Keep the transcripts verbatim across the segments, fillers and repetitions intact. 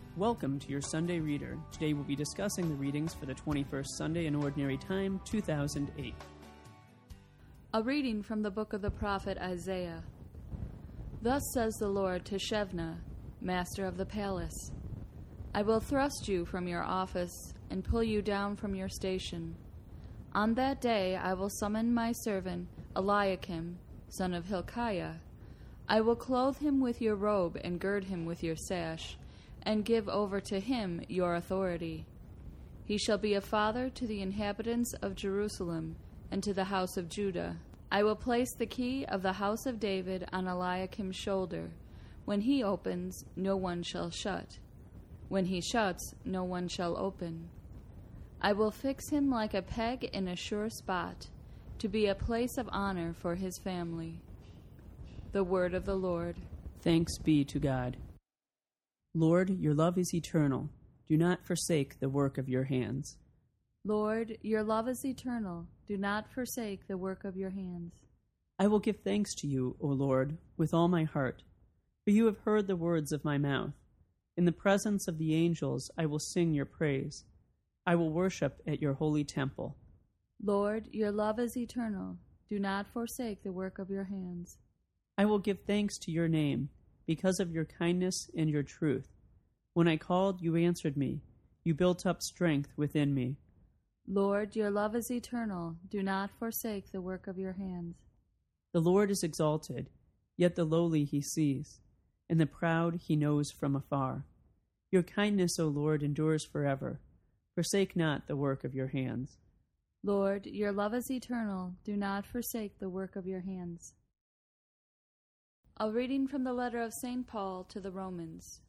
Welcome to your Sunday Reader. Today we'll be discussing the readings for the twenty-first Sunday in Ordinary Time, two thousand eight. A reading from the book of the prophet Isaiah. Thus says the Lord to Shebna, master of the palace, I will thrust you from your office and pull you down from your station. On that day I will summon my servant Eliakim, son of Hilkiah. I will clothe him with your robe and gird him with your sash, and give over to him your authority. He shall be a father to the inhabitants of Jerusalem and to the house of Judah. I will place the key of the house of David on Eliakim's shoulder. When he opens, no one shall shut. When he shuts, no one shall open. I will fix him like a peg in a sure spot, to be a place of honor for his family. The word of the Lord. Thanks be to God. Lord, your love is eternal. Do not forsake the work of your hands. Lord, your love is eternal. Do not forsake the work of your hands. I will give thanks to you, O Lord, with all my heart, for you have heard the words of my mouth. In the presence of the angels I will sing your praise. I will worship at your holy temple. Lord, your love is eternal. Do not forsake the work of your hands. I will give thanks to your name, because of your kindness and your truth. When I called, you answered me. You built up strength within me. Lord, your love is eternal. Do not forsake the work of your hands. The Lord is exalted, yet the lowly he sees, and the proud he knows from afar. Your kindness, O Lord, endures forever. Forsake not the work of your hands. Lord, your love is eternal. Do not forsake the work of your hands. A reading from the letter of Saint Paul to the Romans.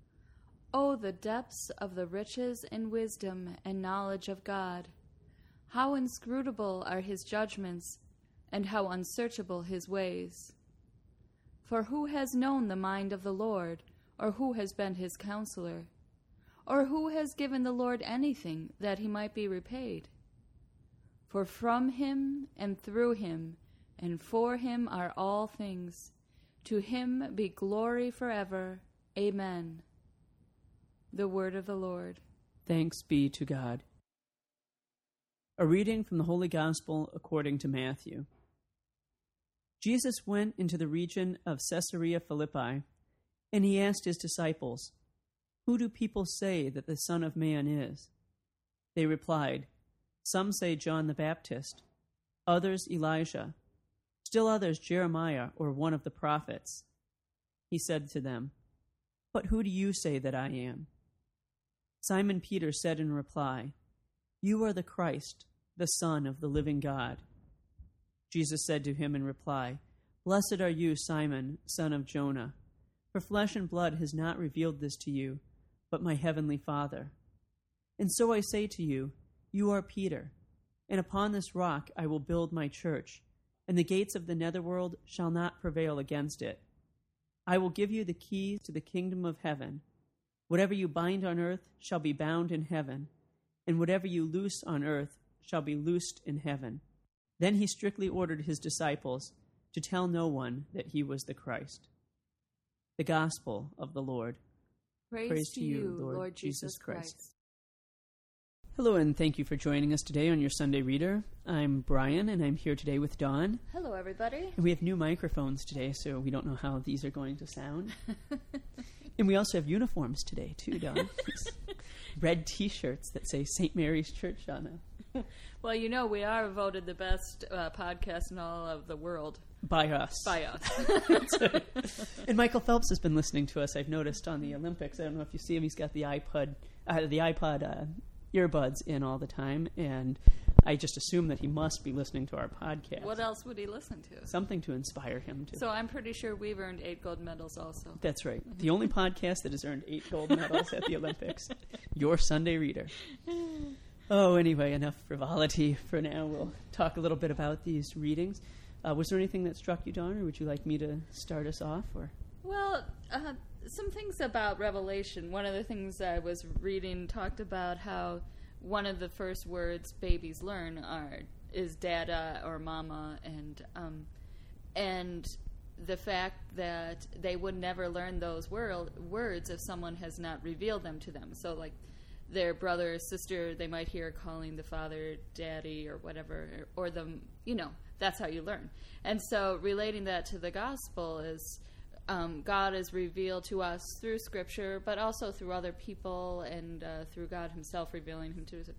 O the depths of the riches and wisdom and knowledge of God! How inscrutable are his judgments, and how unsearchable his ways! For who has known the mind of the Lord, or who has been his counselor? Or who has given the Lord anything that he might be repaid? For from him and through him and for him are all things. To him be glory forever. Amen. The word of the Lord. Thanks be to God. A reading from the Holy Gospel according to Matthew. Jesus went into the region of Caesarea Philippi, and he asked his disciples, Who do people say that the Son of Man is? They replied, Some say John the Baptist, others Elijah, still others Jeremiah or one of the prophets. He said to them, But who do you say that I am? Simon Peter said in reply, You are the Christ, the Son of the living God. Jesus said to him in reply, Blessed are you, Simon, son of Jonah, for flesh and blood has not revealed this to you, but my heavenly Father. And so I say to you, you are Peter, and upon this rock I will build my church, and the gates of the netherworld shall not prevail against it. I will give you the keys to the kingdom of heaven. Whatever you bind on earth shall be bound in heaven, and whatever you loose on earth shall be loosed in heaven. Then he strictly ordered his disciples to tell no one that he was the Christ. The Gospel of the Lord. Praise, Praise to you, Lord, Lord Jesus Christ. Christ. Hello, and thank you for joining us today on your Sunday Reader. I'm Brian, and I'm here today with Dawn. Hello, everybody. And we have new microphones today, so we don't know how these are going to sound. And we also have uniforms today, too, Dawn. Red T-shirts that say Saint Mary's Church on them. Well, you know, we are voted the best uh, podcast in all of the world. By us. By us. Right. And Michael Phelps has been listening to us, I've noticed, on the Olympics. I don't know if you see him. He's got the iPod, uh, the iPod uh, earbuds in all the time, and I just assume that he must be listening to our podcast. What else would he listen to? Something to inspire him to. So I'm pretty sure we've earned eight gold medals also. That's right. The only podcast that has earned eight gold medals at the Olympics. Your Sunday Reader. Oh, anyway, enough frivolity for now. We'll talk a little bit about these readings. Uh, was there anything that struck you, Dawn, or would you like me to start us off? Or Well, uh, some things about Revelation. One of the things I was reading talked about how one of the first words babies learn are is dada or mama, and um, and the fact that they would never learn those wor- words if someone has not revealed them to them. So, like, their brother or sister, they might hear calling the father daddy or whatever, or them, you know, that's how you learn. And so relating that to the gospel is um, God is revealed to us through Scripture, but also through other people and uh, through God himself revealing him to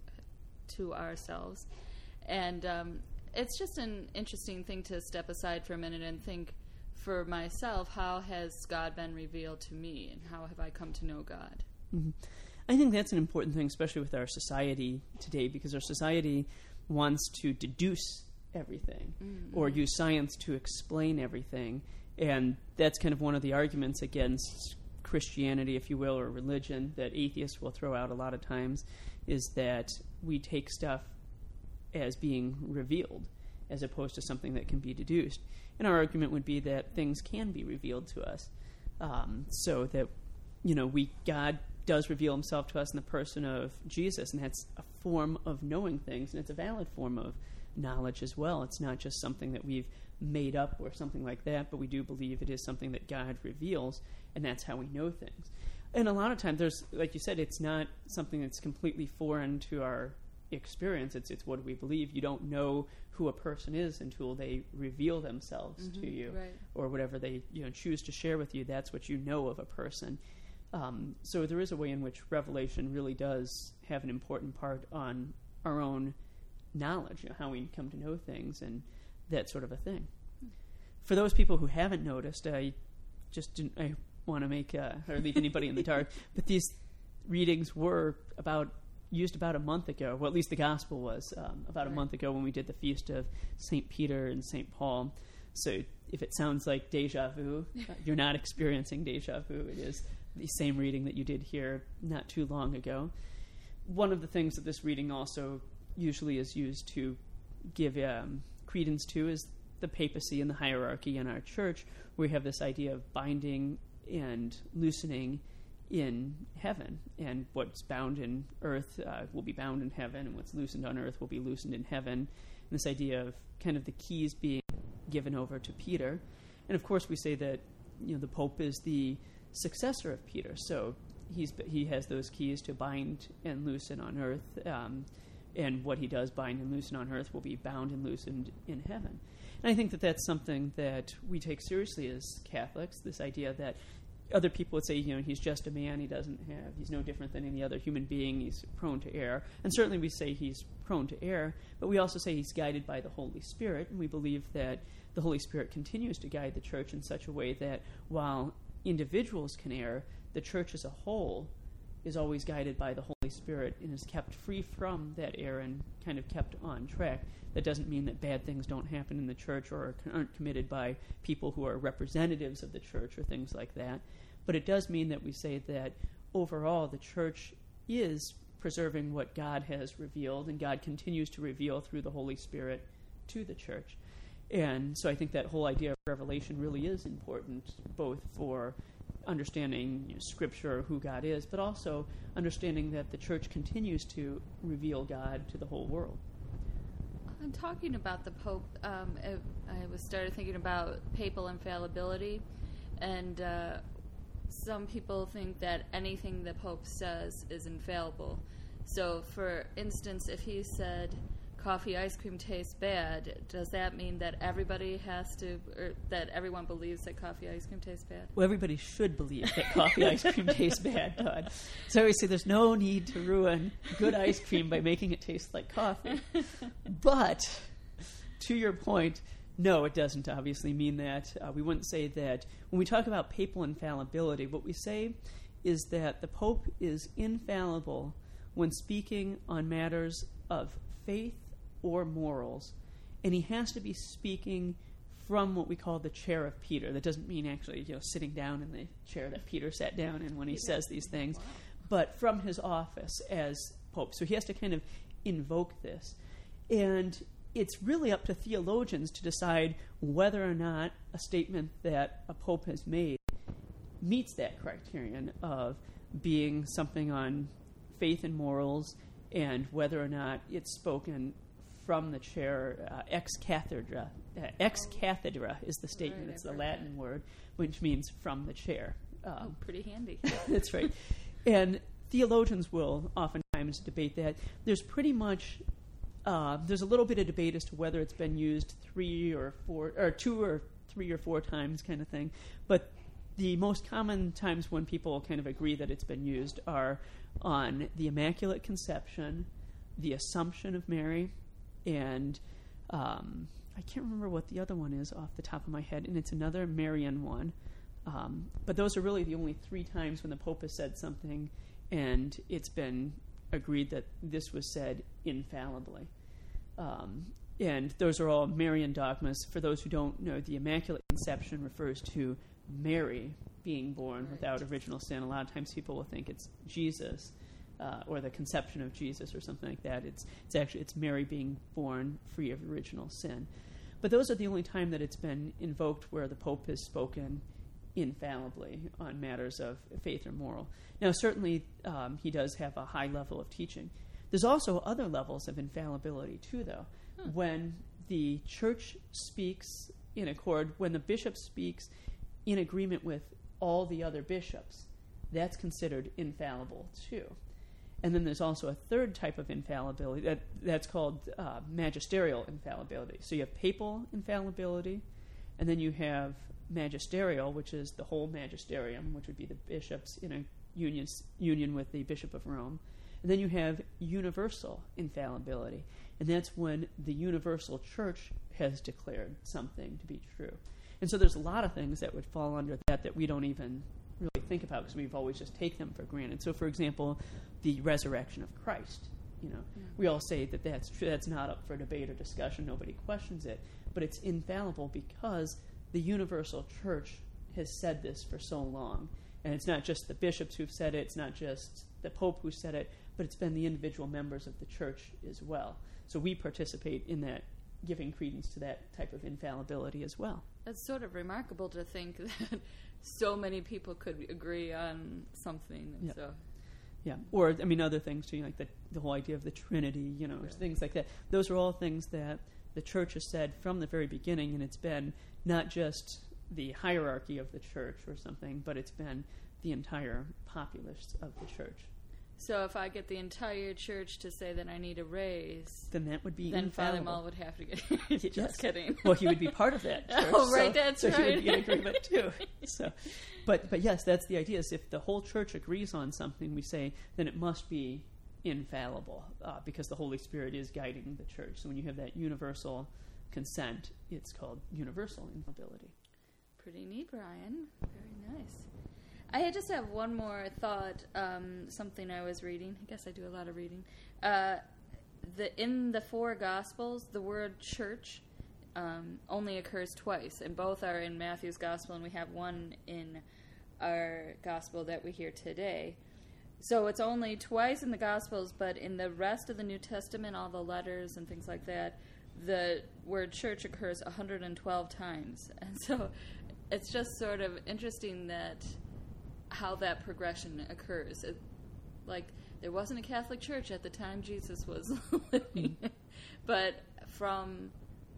to ourselves. And um, it's just an interesting thing to step aside for a minute and think, for myself, how has God been revealed to me, and how have I come to know God? Mm-hmm. I think that's an important thing, especially with our society today, because our society wants to deduce everything mm-hmm. or use science to explain everything. And that's kind of one of the arguments against Christianity, if you will, or religion, that atheists will throw out a lot of times, is that we take stuff as being revealed as opposed to something that can be deduced. And our argument would be that things can be revealed to us. Um, so that, you know, we God does reveal himself to us in the person of Jesus, and that's a form of knowing things, and it's a valid form of knowledge as well. It's not just something that we've made up or something like that, but we do believe it is something that God reveals, and that's how we know things. And a lot of times, there's, like you said, it's not something that's completely foreign to our experience. It's it's what we believe. You don't know who a person is until they reveal themselves mm-hmm, to you, right. or whatever they you know choose to share with you. That's what you know of a person. Um, so there is a way in which revelation really does have an important part on our own knowledge, you know, how we come to know things and that sort of a thing. For those people who haven't noticed, I just didn't, I want to make uh, or leave anybody in the dark, but these readings were about used about a month ago. Well, at least the gospel was um, about right. a month ago when we did the feast of Saint Peter and Saint Paul. So if it sounds like deja vu, uh, you're not experiencing deja vu. It is the same reading that you did here not too long ago. One of the things that this reading also usually is used to give um, credence to is the papacy and the hierarchy in our church, where we have this idea of binding and loosening in heaven, and what's bound in earth uh, will be bound in heaven, and what's loosened on earth will be loosened in heaven. And this idea of kind of the keys being given over to Peter. And of course we say that, you know, the Pope is the successor of Peter, so he's he has those keys to bind and loosen on earth, um, and what he does bind and loosen on earth will be bound and loosened in heaven. And I think that that's something that we take seriously as Catholics, this idea that other people would say, you know, he's just a man, he doesn't have, he's no different than any other human being, he's prone to error. And certainly we say he's prone to error, but we also say he's guided by the Holy Spirit, and we believe that the Holy Spirit continues to guide the church in such a way that while individuals can err, the church as a whole is always guided by the Holy Spirit and is kept free from that error and kind of kept on track. That doesn't mean that bad things don't happen in the church or aren't committed by people who are representatives of the church or things like that. But it does mean that we say that overall the church is preserving what God has revealed, and God continues to reveal through the Holy Spirit to the church. And so I think that whole idea of revelation really is important, both for understanding, you know, Scripture, who God is, but also understanding that the church continues to reveal God to the whole world. I'm talking about the Pope. Um, I was started thinking about papal infallibility, and uh, some people think that anything the Pope says is infallible. So, for instance, if he said coffee ice cream tastes bad, does that mean that everybody has to, or that everyone believes that coffee ice cream tastes bad? Well, everybody should believe that coffee ice cream tastes bad, Todd. So we say there's no need to ruin good ice cream by making it taste like coffee. But, to your point, no, it doesn't obviously mean that. Uh, we wouldn't say that. When we talk about papal infallibility, what we say is that the Pope is infallible when speaking on matters of faith or morals, and he has to be speaking from what we call the chair of Peter. That doesn't mean actually, you know, sitting down in the chair that Peter sat down in when he says these things, wow. but from his office as Pope. So he has to kind of invoke this. And it's really up to theologians to decide whether or not a statement that a Pope has made meets that criterion of being something on faith and morals, and whether or not it's spoken from the chair, uh, ex cathedra. Uh, ex cathedra is the statement. Right, it's I've the heard Latin word, which means from the chair. Um, Oh, pretty handy. That's right. And theologians will oftentimes debate that. There's pretty much, uh, there's a little bit of debate as to whether it's been used three or four, or two or three or four times kind of thing. But the most common times when people kind of agree that it's been used are on the Immaculate Conception, the Assumption of Mary, and um, I can't remember what the other one is off the top of my head, and it's another Marian one. Um, but those are really the only three times when the Pope has said something, and it's been agreed that this was said infallibly. Um, and those are all Marian dogmas. For those who don't know, the Immaculate Conception refers to Mary being born Right. without original sin. A lot of times people will think it's Jesus uh, or the conception of Jesus or something like that. It's it's actually it's Mary being born free of original sin. But those are the only time that it's been invoked where the Pope has spoken infallibly on matters of faith or moral. Now, certainly um, he does have a high level of teaching. There's also other levels of infallibility, too, though. Hmm. When the church speaks in accord, when the bishop speaks in agreement with all the other bishops, that's considered infallible, too. And then there's also a third type of infallibility that that's called uh, magisterial infallibility. So you have papal infallibility, and then you have magisterial, which is the whole magisterium, which would be the bishops in a union union with the Bishop of Rome. And then you have universal infallibility, and that's when the universal church has declared something to be true. And so there's a lot of things that would fall under that that we don't even really think about because we've always just take them for granted. So, for example, the resurrection of Christ. You know, yeah. we all say that that's true. That's not up for debate or discussion. Nobody questions it, but it's infallible because the universal church has said this for so long. And it's not just the bishops who've said it, it's not just the Pope who said it, but it's been the individual members of the church as well. So we participate in that, giving credence to that type of infallibility as well. That's sort of remarkable to think that so many people could agree on something. And yeah. So. Yeah, or, I mean, other things too, like the, the whole idea of the Trinity, you know, right. things like that. Those are all things that the church has said from the very beginning, and it's been not just the hierarchy of the church or something, but it's been the entire populace of the church. So if I get the entire church to say that I need a raise, then that would be then infallible. Father Mull would have to get. Just yes. kidding. Well, he would be part of that church. Oh, right, so, that's so right. So he would be in agreement too. So, but but yes, that's the idea. Is if the whole church agrees on something, we say then it must be infallible uh, because the Holy Spirit is guiding the church. So when you have that universal consent, it's called universal infallibility. Pretty neat, Brian. Very nice. I just have one more thought, um, something I was reading. I guess I do a lot of reading. Uh, the in the four Gospels, the word church um, only occurs twice, and both are in Matthew's Gospel, and we have one in our Gospel that we hear today. So it's only twice in the Gospels, but in the rest of the New Testament, all the letters and things like that, the word church occurs one hundred twelve times. And so it's just sort of interesting that how that progression occurs. It, like, there wasn't a Catholic Church at the time Jesus was living. Mm-hmm. But from,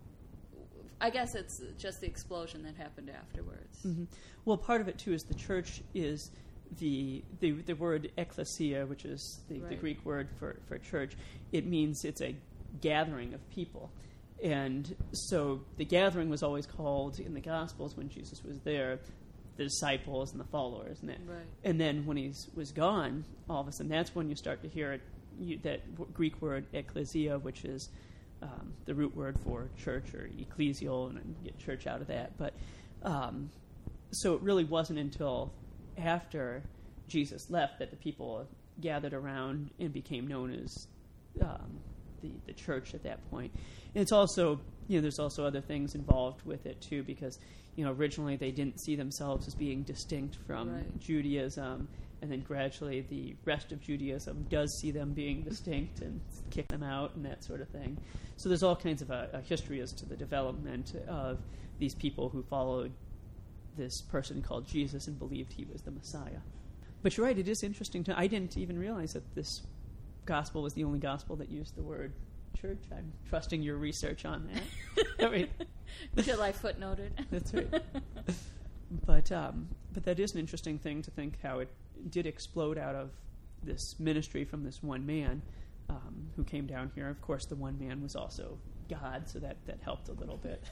I guess it's just the explosion that happened afterwards. Mm-hmm. Well, part of it, too, is the church is the the, the word ecclesia, which is the, right. the Greek word for, for church. It means it's a gathering of people. And so the gathering was always called in the Gospels when Jesus was there, the disciples and the followers, and that. Right. And then when he was gone, all of a sudden, that's when you start to hear it, you, that w- Greek word ecclesia, which is um, the root word for church or ecclesial, and then get church out of that. But um, so it really wasn't until after Jesus left that the people gathered around and became known as um, the the church at that point. And it's also, you know, there's also other things involved with it too, because, you know, originally they didn't see themselves as being distinct from right. Judaism, and then gradually the rest of Judaism does see them being distinct and kick them out and that sort of thing. So there's all kinds of a, a history as to the development of these people who followed this person called Jesus and believed he was the Messiah. But you're right, it is interesting to, I didn't even realize that this gospel was the only gospel that used the word church. I'm trusting your research on that. I mean, Shall I footnote it? that's right. But um, but that is an interesting thing to think how it did explode out of this ministry from this one man um, who came down here. Of course, the one man was also God, so that, that helped a little bit.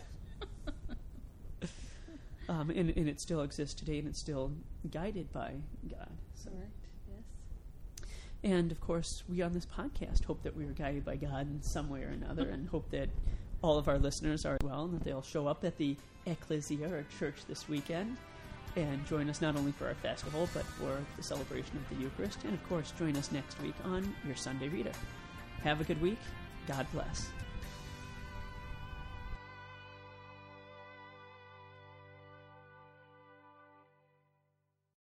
um, and, and it still exists today, and it's still guided by God. So. Correct, yes. And, of course, we on this podcast hope that we are guided by God in some way or another, and hope that all of our listeners are well, and that they'll show up at the Ecclesia, or church, this weekend, and join us not only for our festival, but for the celebration of the Eucharist. And, of course, join us next week on Your Sunday Reader. Have a good week. God bless.